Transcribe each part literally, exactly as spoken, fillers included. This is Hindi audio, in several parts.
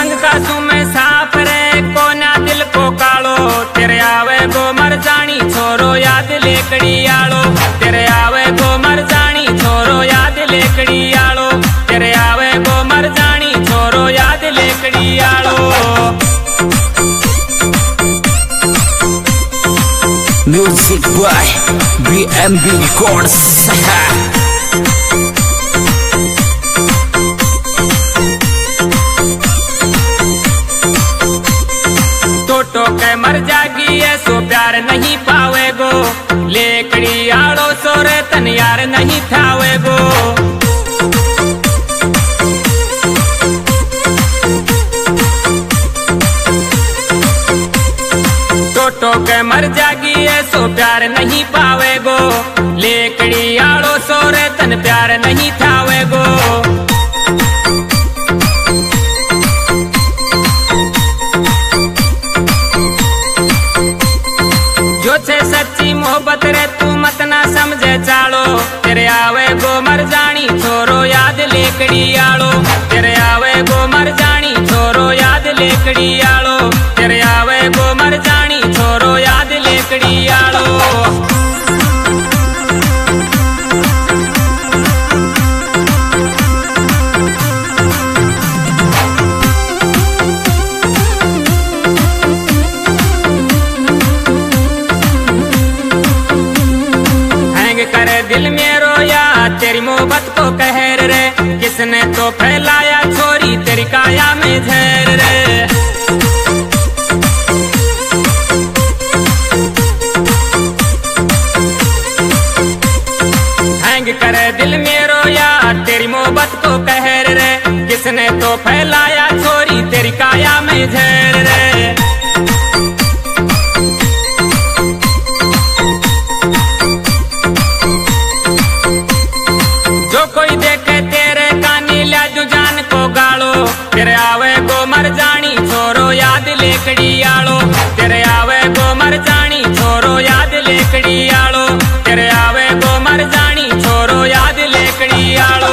रंग का सुमे साफ रे कोना दिल को कालो, तेरे आवे गो मर जानी छोरो याद लेकड़ी आलो, तेरे आवे गो मर जानी छोरो याद लेकड़ी आलो, तेरे आवे गो मर जानी छोरो याद लेकड़ी आलो। Music by B M B records. टोटो के मर जागी ऐसो प्यार नहीं पावे गो, लेकड़ी आड़ो सोरे तन यार नहीं थावे गो। टोटो के मर जागी ऐसो प्यार नहीं पावे गो, लेकड़ी आड़ो सोरे तन प्यार नहीं थावे गो। जो छे सच्ची मोहब्बत रे तू मत ना समझे चालो, तेरे आवे गो मर जानी छोरो याद लेकड़ी आलो, तेरे आवे गो मर जानी छोरो याद लेकड़ी आलो, तेरे आवे गो मर जानी छोरो याद लेकड़ी आलो। करे दिल में रोया तेरी मोहब्बत को कहर रे, किसने तो फैलाया छोरी तेरी काया में झर रे। हैंग करे दिल में रोया तेरी मोहब्बत को कहर रे, किसने तो फैलाया छोरी तेरी काया में झर रे। कोई देखे तेरे कानी लाजू जान को गालो, तेरे आवे गो मर जानी छोरो याद लेकड़ी आलो, तेरे आवे गो मर जानी छोरो याद लेकड़ी आलो, तेरे आवे गो मर जानी छोरो याद लेकड़ी आलो।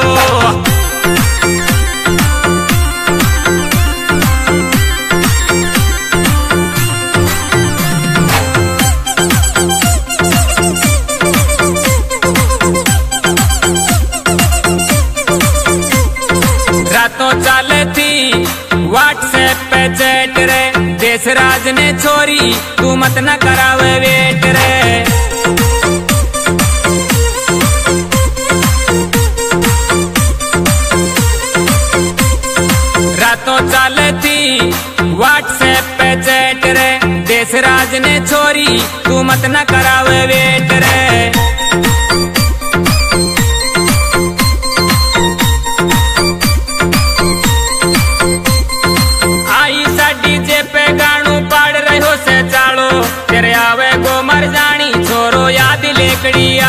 रातों चाले थी व्हाट्सएप पे चैट रे, देश राज ने छोरी तू मत न करावे वेट रे। रातों चाले थी व्हाट्सएप पे चैट रे, देश राज ने छोरी तू मत न करावे वेट रे। तेरे आवे गो मर जानी छोरो याद लेकड़ी